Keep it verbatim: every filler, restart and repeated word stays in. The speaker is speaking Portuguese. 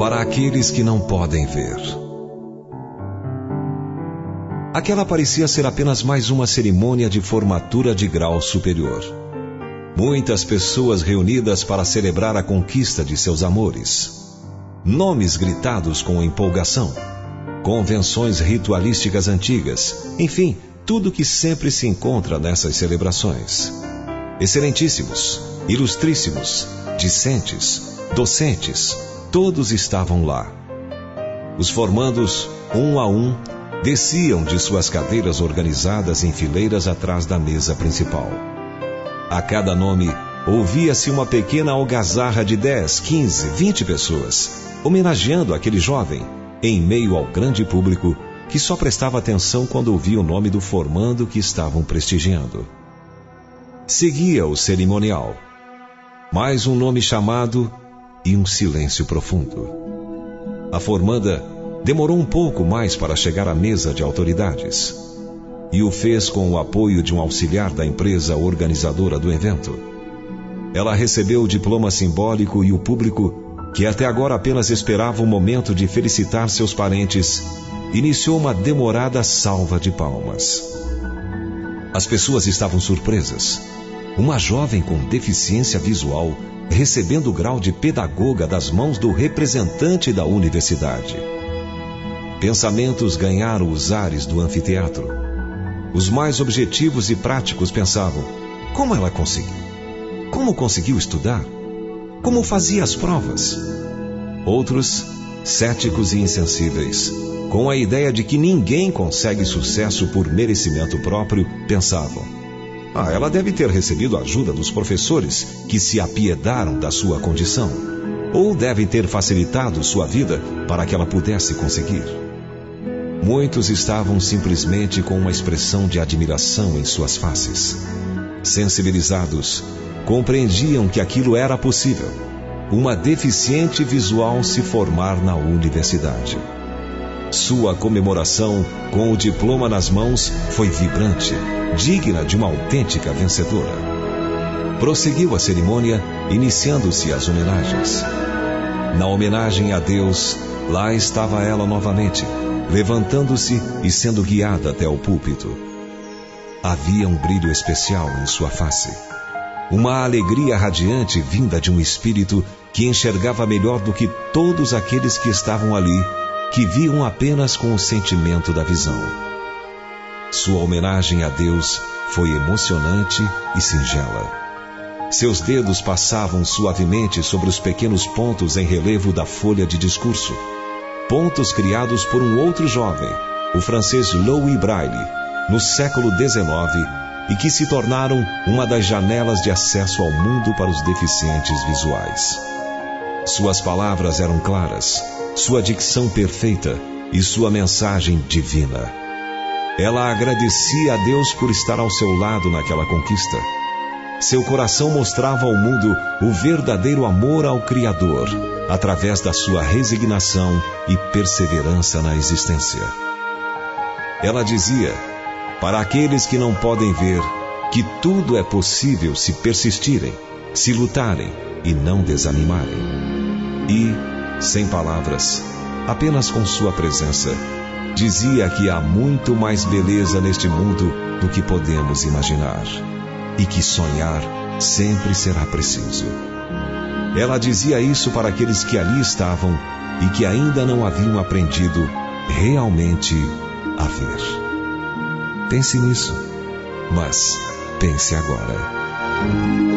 para aqueles que não podem ver. Aquela parecia ser apenas mais uma cerimônia de formatura de grau superior. Muitas pessoas reunidas para celebrar a conquista de seus amores. Nomes gritados com empolgação. Convenções ritualísticas antigas. Enfim, tudo que sempre se encontra nessas celebrações. Excelentíssimos, ilustríssimos, discentes, docentes, todos estavam lá. Os formandos, um a um, desciam de suas cadeiras organizadas em fileiras atrás da mesa principal. A cada nome, ouvia-se uma pequena algazarra de dez, quinze, vinte pessoas, homenageando aquele jovem, em meio ao grande público que só prestava atenção quando ouvia o nome do formando que estavam prestigiando. Seguia o cerimonial. Mais um nome chamado e um silêncio profundo. A formanda demorou um pouco mais para chegar à mesa de autoridades. E o fez com o apoio de um auxiliar da empresa organizadora do evento. Ela recebeu o diploma simbólico e o público, que até agora apenas esperava o momento de felicitar seus parentes, iniciou uma demorada salva de palmas. As pessoas estavam surpresas. Uma jovem com deficiência visual recebendo o grau de pedagoga das mãos do representante da universidade. Pensamentos ganharam os ares do anfiteatro. Os mais objetivos e práticos pensavam: como ela conseguiu? Como conseguiu estudar? Como fazia as provas? Outros, céticos e insensíveis, com a ideia de que ninguém consegue sucesso por merecimento próprio, pensavam: ah, ela deve ter recebido a ajuda dos professores que se apiedaram da sua condição, ou devem ter facilitado sua vida para que ela pudesse conseguir. Muitos estavam simplesmente com uma expressão de admiração em suas faces. Sensibilizados, compreendiam que aquilo era possível. Uma deficiente visual se formar na universidade. Sua comemoração, com o diploma nas mãos, foi vibrante, digna de uma autêntica vencedora. Prosseguiu a cerimônia, iniciando-se as homenagens. Na homenagem a Deus, lá estava ela novamente, levantando-se e sendo guiada até o púlpito. Havia um brilho especial em sua face. Uma alegria radiante vinda de um espírito que enxergava melhor do que todos aqueles que estavam ali, que viam apenas com o sentimento da visão. Sua homenagem a Deus foi emocionante e singela. Seus dedos passavam suavemente sobre os pequenos pontos em relevo da folha de discurso. Pontos criados por um outro jovem, o francês Louis Braille, no século dezenove, e que se tornaram uma das janelas de acesso ao mundo para os deficientes visuais. Suas palavras eram claras, sua dicção perfeita e sua mensagem divina. Ela agradecia a Deus por estar ao seu lado naquela conquista. Seu coração mostrava ao mundo o verdadeiro amor ao Criador, através da sua resignação e perseverança na existência. Ela dizia, para aqueles que não podem ver, que tudo é possível se persistirem, se lutarem e não desanimarem. E, sem palavras, apenas com sua presença, dizia que há muito mais beleza neste mundo do que podemos imaginar, e que sonhar sempre será preciso. Ela dizia isso para aqueles que ali estavam e que ainda não haviam aprendido realmente a ver. Pense nisso, mas pense agora.